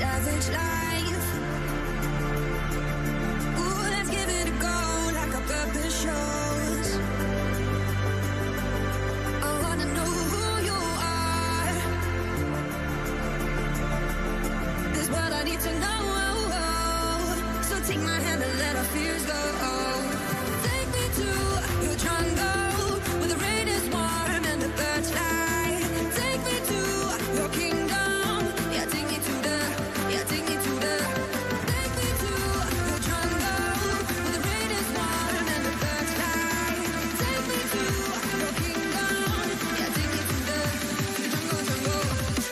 savage life. Ooh, let's give it a go like our purpose shows. I wanna know who you are. This what I need to know. So take my hand and let our fears go. Take me to your jungle where the rain is warm and the birds fly. Take me to your kingdom. Yeah, take me to the. Yeah, take me to the. Take me to your jungle where the rain is warm and the birds fly. Take me to your kingdom. Yeah, take me to the jungle, jungle.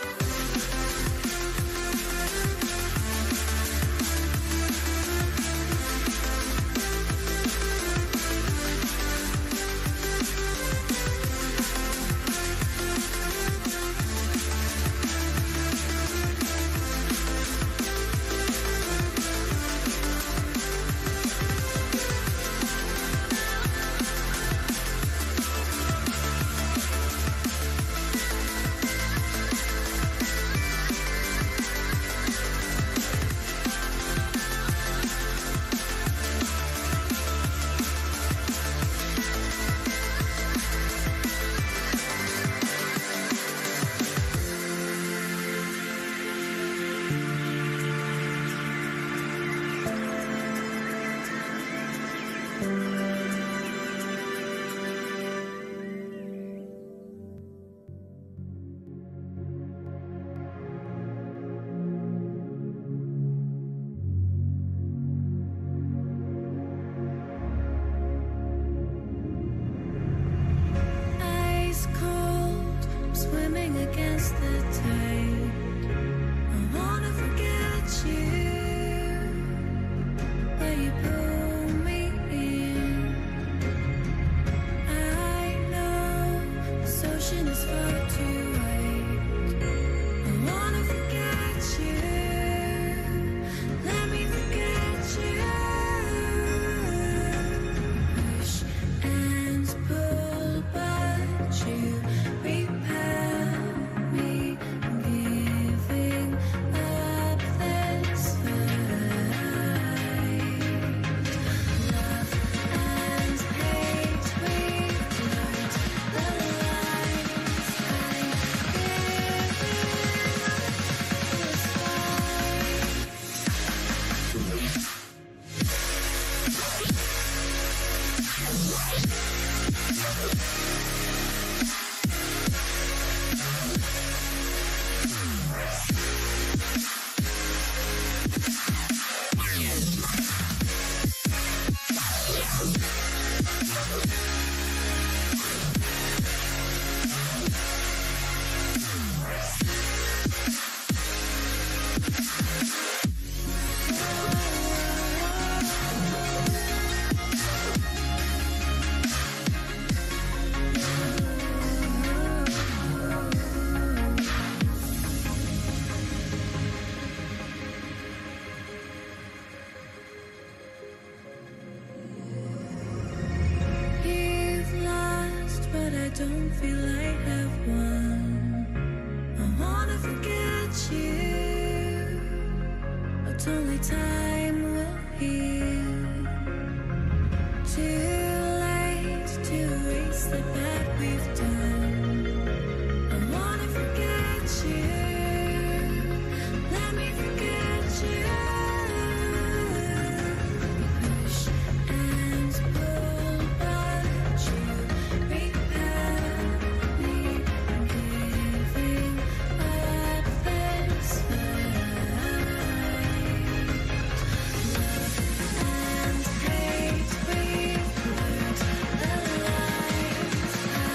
Ice cold, I'm swimming against the tide. I wanna forget you, but you pull me in. I know this ocean is far too wide. I wanna forget you, let me forget you. Push and pull, but you repel me, giving up this fight. Love and hate, we've blurred the lines. I'm giving up this fight. You've lost, but I don't feel I have won. I wanna forget you, but only time will heal. Too late to erase the bad we've done. I wanna forget you, let me forget you. Push and pull, but you repel me, giving up this fight. Love and hate, we've blurred the lines.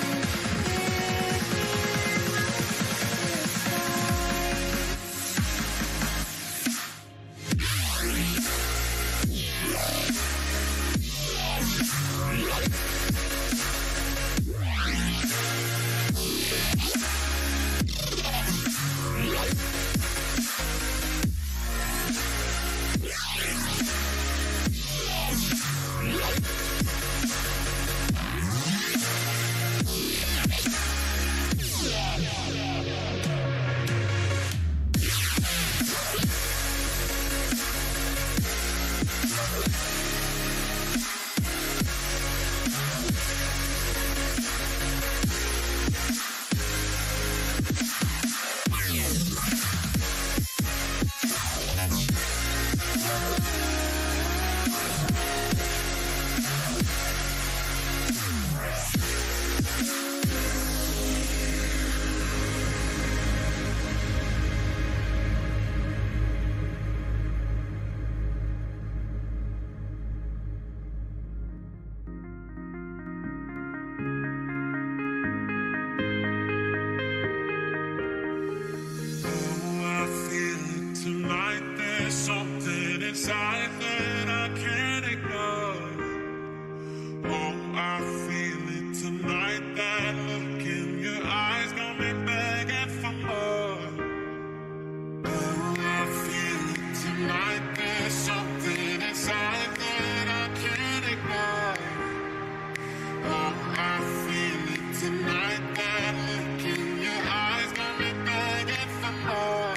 there's something inside that I can't ignore. Oh, I feel it tonight. That look in your eyes got me begging for more. Oh, I feel it tonight. There's something inside that I can't ignore. Oh, I feel it tonight. That look in your eyes got me begging for more.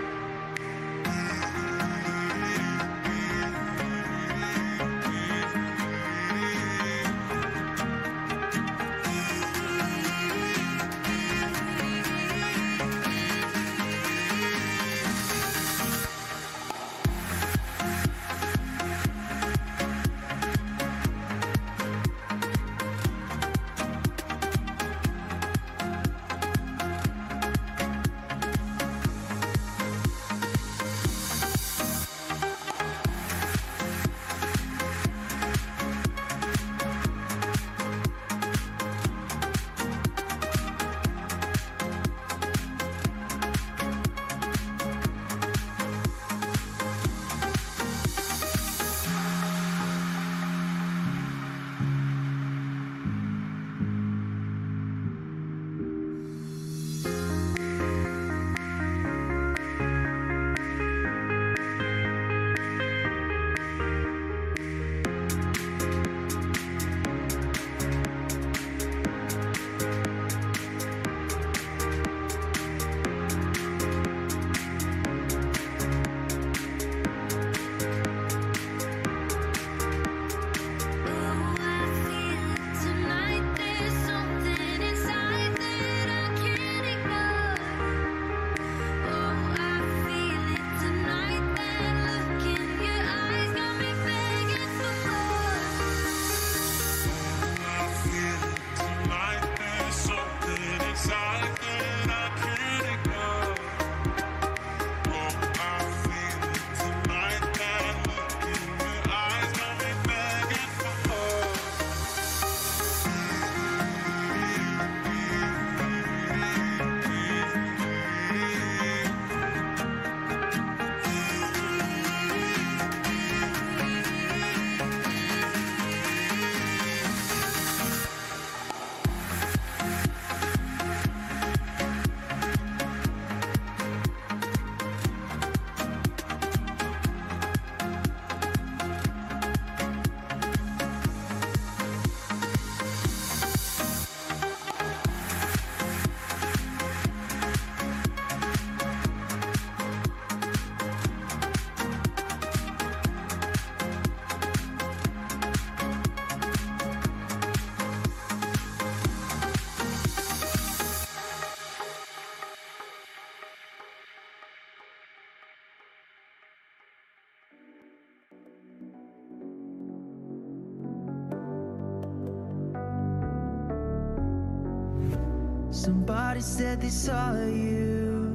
Somebody said they saw you.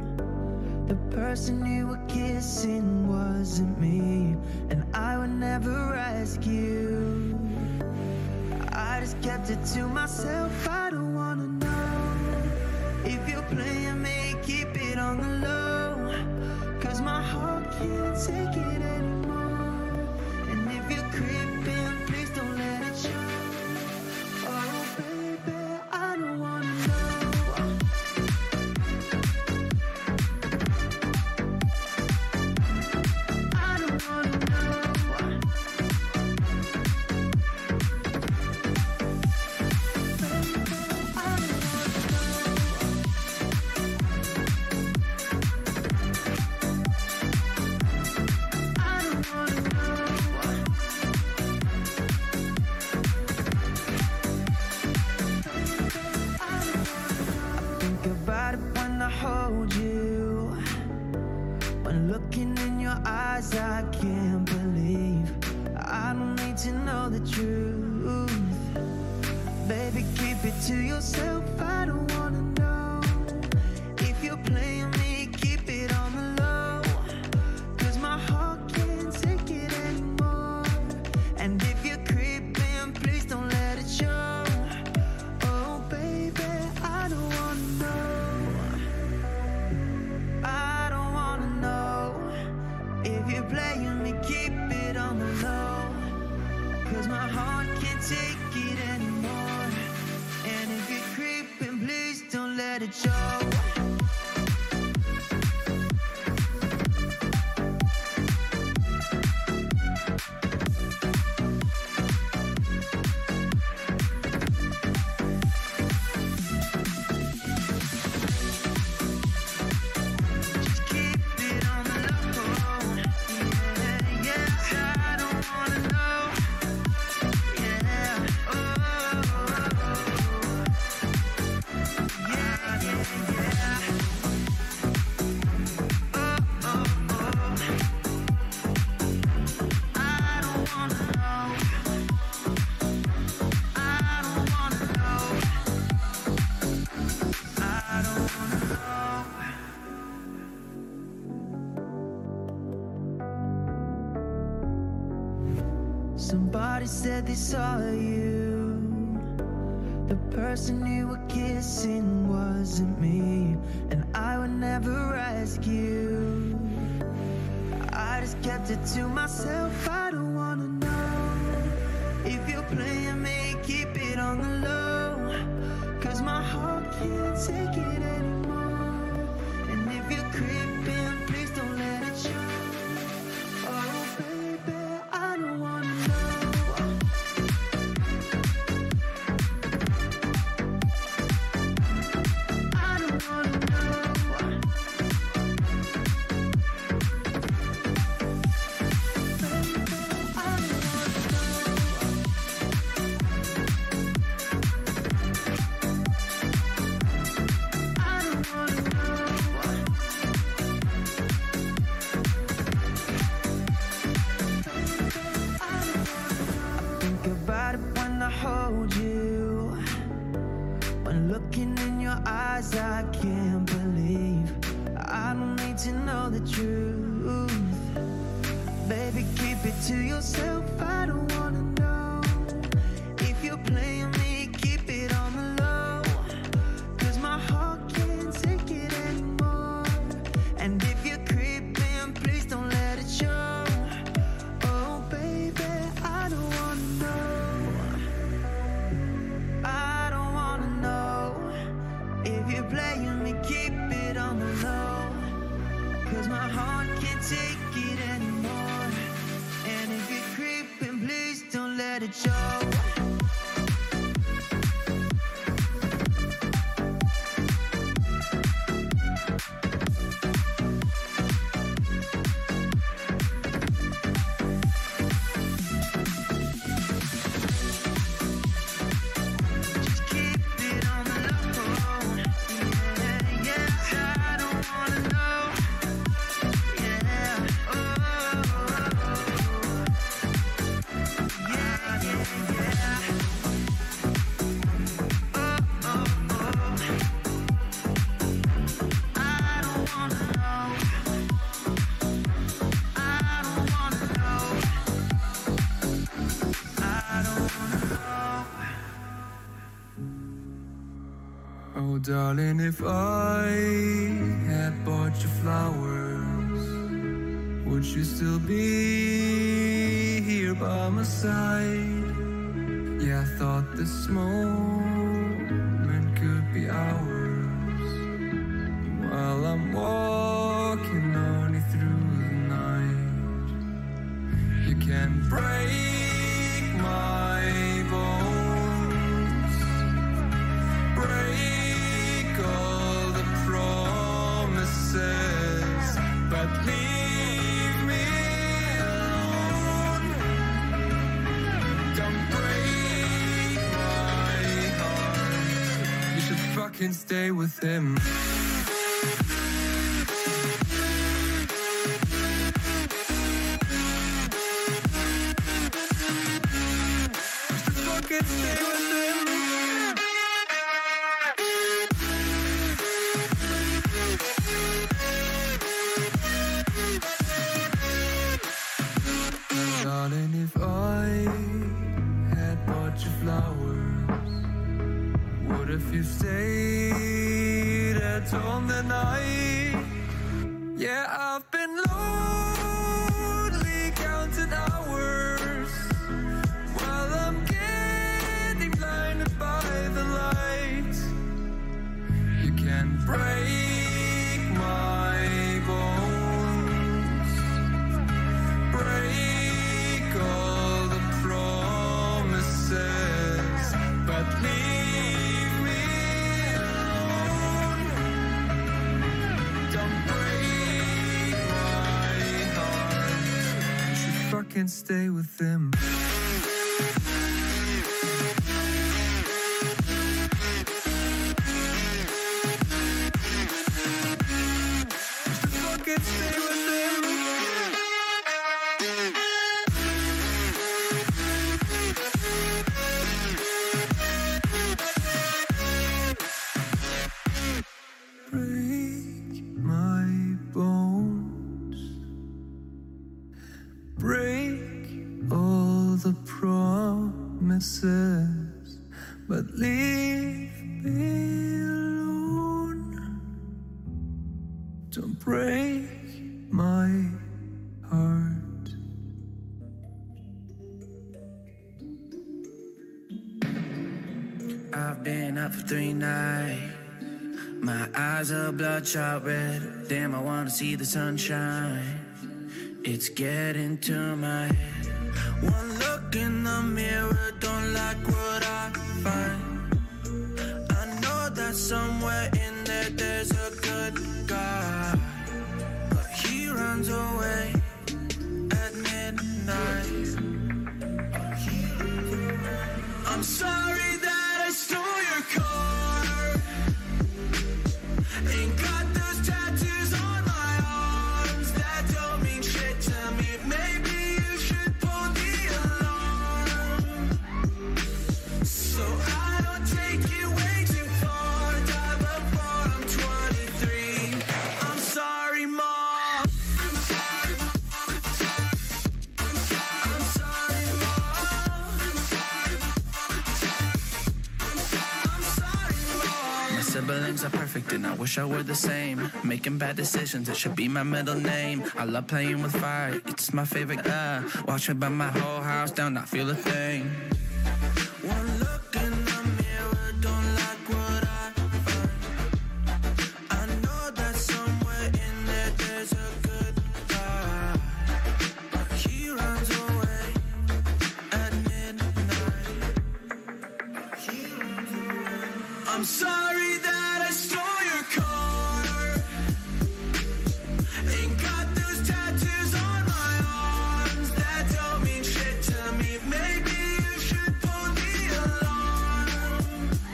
The person you were kissing wasn't me, and I would never ask you. I just kept it to myself. I don't wanna know if you're playing me, keep it on the low, 'cause my heart can't take it anymore. And if you're creeping, please don't let it show. Oh baby, I don't wanna know. I don't wanna know. Baby, I don't wanna know. I don't wanna know. I think about it when I hold you. When looking in your eyes, I can't believe I don't need to know the truth. Baby, keep it to yourself. I don't wanna know if you're playing me, keep it on the low, 'cause my heart can't take it anymore. And if you're creeping, please don't let it show. Oh baby, I don't wanna know. I don't wanna know. If you're playing me, keep it on the low, 'cause my heart can't take it anymore. And if you're creeping, please don't let it show. Somebody said they saw you. The person you were kissing wasn't me, and I would never ask you. I just kept it to myself. I don't wanna know if you're playing me. Keep it on the low, 'cause my heart can't take it anymore. And if you're creeping, please don't let it show. Oh baby, I don't wanna know. About it when I hold you. When looking in your eyes, I can't believe I don't need to know the truth. Baby, keep it to yourself. I don't wanna know if you're playing me. Keep it on the low, 'cause my heart can't take it anymore. And if you're creeping, please don't let it show. Oh baby, I don't wanna know. If you're playing me, keep it on the low, 'cause my heart can't take it anymore. And if you're creeping, please don't let it show. Oh darling, if I had bought you flowers, would you still be here by my side? Yeah, I thought this moment could be ours, while I'm walking on you through the night. You can break my bones, break all the promises, but leave me alone. Don't break my heart. You should fucking stay with him. You should fucking stay with him. Darling, if I had bought you flowers, what if you stayed at home the night? Yeah, I've been lonely fucking stay with him. Fucking stay with him. Break my bones, break all the promises, but leave me alone. Don't break my heart. I've been up for 3 nights. My eyes are bloodshot red. Damn, I wanna see the sunshine. It's getting to my head. One look in the mirror, don't like what I find. I know that somewhere in there there's a good guy, but he runs away at midnight. I'm sorry that I stole your car. Ain't got those tattoos on my arms that don't mean shit to me. Maybe you should pull the alarm, so I don't take it way too far. Die before I'm 23. I'm sorry, Mom. I'm sorry, Mom. I'm sorry, Mom. My siblings are perfect and I wish I were the same. Making bad decisions, it should be my middle name. I love playing with fire, it's my favorite. Watch me burn my whole house down, not feel a thing. One look in the mirror, don't like what I find. I know that somewhere in there there's a good guy, but he runs away at midnight. I'm sorry that I stole your car. Ain't got those tattoos on my arms that don't mean shit to me. Maybe you should pull the alarm,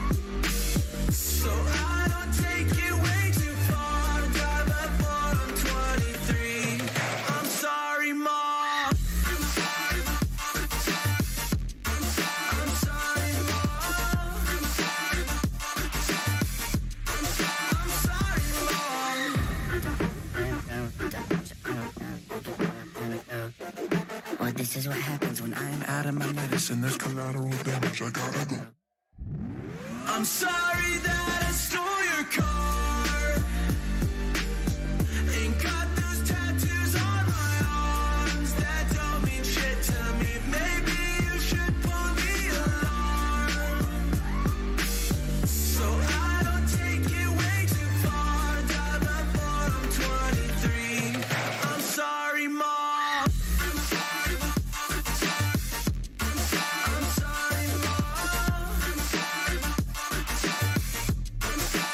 so I don't take it way too far. Die before I'm 23. I'm sorry, Mom. I'm sorry, Mom. I'm sorry, Mom. I'm sorry, Well, this is what happens when I'm out of my Medicine, there's collateral damage. I gotta go. I'm sorry that I stole your car. Ain't got those tattoos on my arms that don't mean shit to me. Maybe you should pull the alarm, so I don't take it way too far. Die before I'm 23. I'm sorry, Mom. I'm sorry, Mom. I'm sorry, Mom. I'm sorry, Mom. I'm sorry,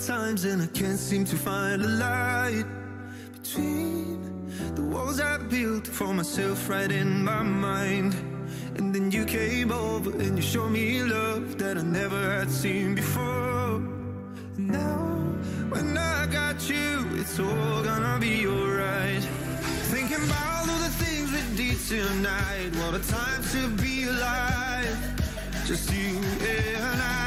times and I can't seem to find a light between the walls I built for myself right in my mind. And then you came over and you showed me love that I never had seen before. And now when I got you, it's all gonna be alright. Thinking about all the things we did tonight. What a time to be alive. Just you and I.